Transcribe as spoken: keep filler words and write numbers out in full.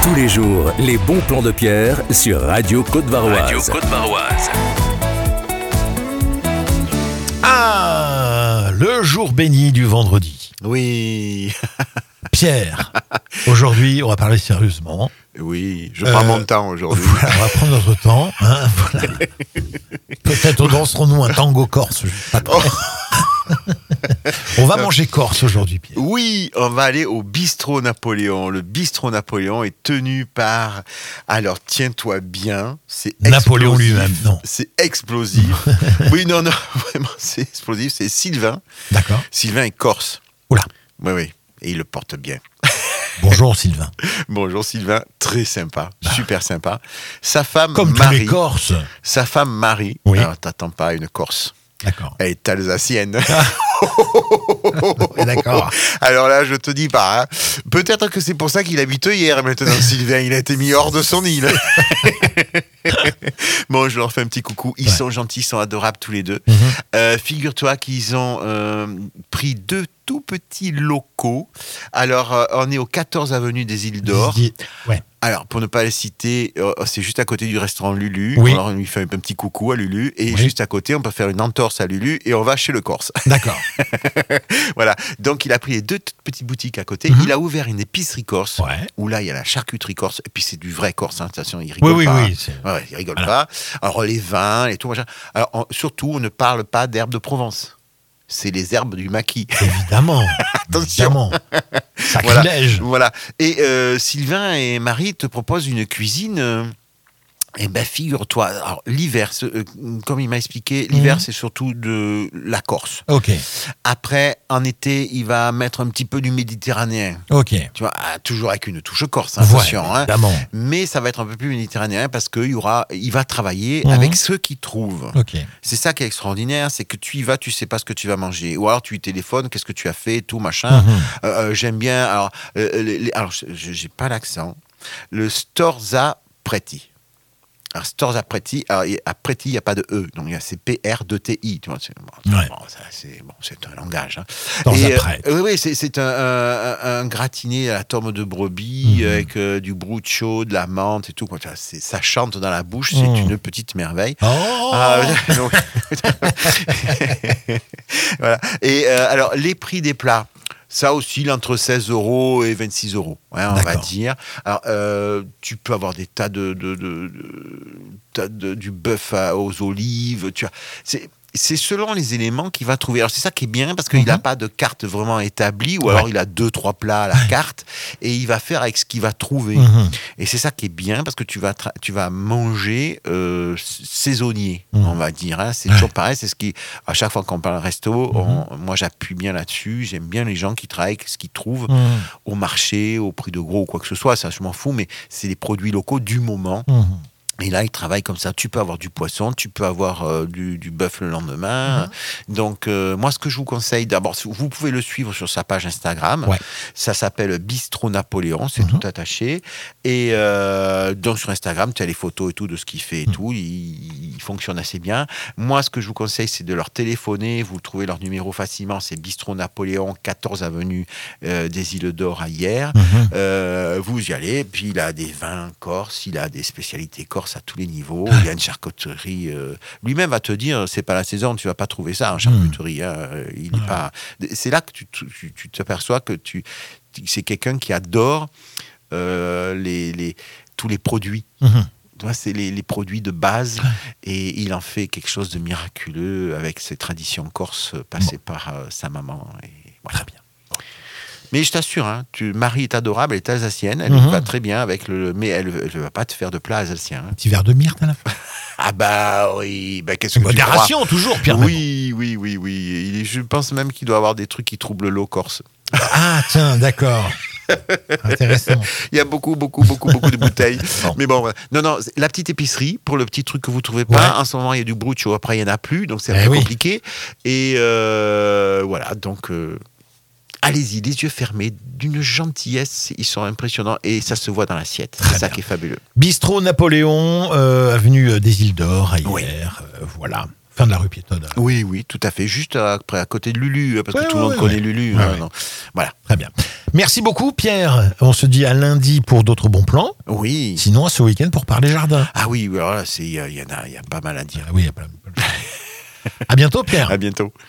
Tous les jours, les bons plans de Pierre sur Radio Côte-Varoise. Radio Côte-Varoise. Ah, le jour béni du vendredi. Oui. Pierre, aujourd'hui, on va parler sérieusement. Oui, je prends Euh, mon temps aujourd'hui. Voilà, on va prendre notre temps. Hein, voilà. Peut-être danserons-nous un tango corse juste après. On va manger corse aujourd'hui, Pierre. Oui, on va aller au Bistrot Napoléon. Le Bistrot Napoléon est tenu par... Alors, tiens-toi bien, c'est Napoléon explosif. lui-même, non. C'est explosif. Oui, non, non, vraiment, c'est explosif. C'est Sylvain. D'accord. Sylvain est corse. Oula. Oui, oui, et il le porte bien. Bonjour Sylvain. Bonjour Sylvain, très sympa, super sympa. Sa femme Comme tous Marie. les Corses. Sa femme Marie. Oui. Alors, t'attends pas à une Corse. D'accord. Elle est alsacienne. D'accord. Alors là, je te dis pas. Hein. Peut-être que c'est pour ça qu'il habite hier maintenant, Sylvain. Il a été mis hors de son île. Bon, je leur fais un petit coucou. Ils ouais. sont gentils, ils sont adorables tous les deux. Mm-hmm. Euh, figure-toi qu'ils ont euh, pris deux tout petits locaux. Alors, euh, on est au quatorze avenue des Îles d'Or. Ouais. Alors, pour ne pas les citer, euh, c'est juste à côté du restaurant Lulu. Oui. Alors, on lui fait un petit coucou à Lulu. Et oui. juste à côté, on peut faire une entorse à Lulu et on va chez le Corse. D'accord. Voilà. Donc, il a pris les deux petites boutiques à côté. Mm-hmm. Il a ouvert une épicerie corse. Ouais. Où là, il y a la charcuterie corse. Et puis, c'est du vrai corse. Hein. Attention, il rigole oui, pas. Oui, hein. oui, c'est... Ouais, il rigole voilà. pas. Alors, les vins et tout. Machin. Alors, on, surtout, on ne parle pas d'herbes de Provence. C'est les herbes du maquis. Évidemment. Attention. Évidemment. Sacrilège. Voilà. Voilà. Et euh, Sylvain et Marie te proposent une cuisine. Euh, eh ben, figure-toi. Alors, l'hiver, euh, comme il m'a expliqué, l'hiver, mmh. c'est surtout de la Corse. Ok. Après, en été, il va mettre un petit peu du méditerranéen. Ok. Tu vois, toujours avec une touche corse, attention. Ouais, évidemment. Hein. Mais ça va être un peu plus méditerranéen parce qu'il y aura, il va travailler mmh. avec ceux qui trouvent. Ok. C'est ça qui est extraordinaire, c'est que tu y vas, tu sais pas ce que tu vas manger. Ou alors tu lui téléphones, qu'est-ce que tu as fait, tout machin. Mmh. Euh, euh, j'aime bien. Alors, euh, les, les, alors, je, j'ai pas l'accent. Le Storza Preti. Alors, Storza Preti, alors, à Preti, il n'y a pas de E, donc c'est P R deux T I. Tu vois, c'est, bon, ouais. bon, ça, c'est, bon, c'est un langage. Hein. Storza Preti. Euh, oui, oui, c'est, c'est un, un, un gratiné à la tome de brebis, mmh. avec euh, du bruccio, de la menthe et tout. Quoi. C'est, ça chante dans la bouche, c'est mmh. une petite merveille. Oh ah, donc, voilà. Et euh, alors, les prix des plats. Ça oscille entre seize euros et vingt-six euros, hein, on D'accord. va dire. Alors, euh, tu peux avoir des tas de, de, de, de, tas de du bœuf aux olives. Tu vois, c'est, c'est selon les éléments qu'il va trouver. Alors, c'est ça qui est bien parce qu'il n'a mm-hmm. pas de carte vraiment établie, ou ouais. alors il a deux, trois plats à la carte et il va faire avec ce qu'il va trouver. Mm-hmm. Et c'est ça qui est bien parce que tu vas, tra- tu vas manger euh, saisonnier, mm-hmm. on va dire. Hein. C'est toujours pareil. C'est ce qui, à chaque fois qu'on parle resto, mm-hmm. on, moi j'appuie bien là-dessus. J'aime bien les gens qui travaillent avec ce qu'ils trouvent mm-hmm. au marché, au prix de gros ou quoi que ce soit. Ça, je m'en fous, mais c'est les produits locaux du moment. Mm-hmm. Et là, il travaille comme ça. Tu peux avoir du poisson, tu peux avoir euh, du, du bœuf le lendemain. Mmh. Donc, euh, moi, ce que je vous conseille, d'abord, vous pouvez le suivre sur sa page Instagram. Ouais. Ça s'appelle Bistrot Napoléon, c'est mmh. tout attaché. Et euh, donc, sur Instagram, tu as les photos et tout de ce qu'il fait et mmh. tout. Il, il fonctionne assez bien. Moi, ce que je vous conseille, c'est de leur téléphoner. Vous trouvez leur numéro facilement. C'est Bistrot Napoléon, quatorze avenue euh, des Îles d'Or à Hyères. Mmh. Euh, vous y allez. Puis, il a des vins corses, il a des spécialités corses à tous les niveaux. Il y a une charcuterie. Euh, lui-même va te dire, c'est pas la saison, tu vas pas trouver ça en charcuterie. Hein, il est pas. C'est là que tu, tu, tu t'aperçois que tu, c'est quelqu'un qui adore euh, les, les, tous les produits. Mm-hmm. C'est les, les produits de base et il en fait quelque chose de miraculeux avec ses traditions corses passées bon. par euh, sa maman. Et voilà. Très bien. Mais je t'assure, hein, tu, Marie est adorable, elle est alsacienne, elle mm-hmm. va très bien avec le. Mais elle ne va pas te faire de plat alsacien. Hein. Un petit verre de myrte à la fin. Ah bah oui, bah qu'est-ce que modération tu crois toujours, Pierre. Oui, oui, oui, oui. Il, je pense même qu'il doit avoir des trucs qui troublent l'eau corse. Ah tiens, d'accord. Intéressant. Il y a beaucoup, beaucoup, beaucoup, beaucoup de bouteilles. Bon. Mais bon, non, non, la petite épicerie, pour le petit truc que vous ne trouvez pas, ouais. en ce moment, il y a du bruccio, après, il n'y en a plus, donc c'est un eh peu oui. compliqué. Et euh, voilà, donc... Euh, allez-y, les yeux fermés, d'une gentillesse, ils sont impressionnants et ça se voit dans l'assiette. Très c'est ça bien. Qui est fabuleux. Bistrot Napoléon, euh, avenue des Îles d'Or, à Hyères, oui. euh, voilà. Fin de la rue piétonne. Oui, oui, tout à fait. Juste après, à côté de Lulu, parce Ouais, que tout ouais, le monde ouais, connaît ouais. Lulu. Ouais, hein, ouais. non. Voilà. Très bien. Merci beaucoup, Pierre. On se dit à lundi pour d'autres bons plans. Oui. Sinon, à ce week-end pour parler jardin. Ah oui, alors là, c'est- il y, a- il y en a, il y a pas mal à dire. Ah oui, il y a plein de choses. À bientôt, Pierre. À bientôt.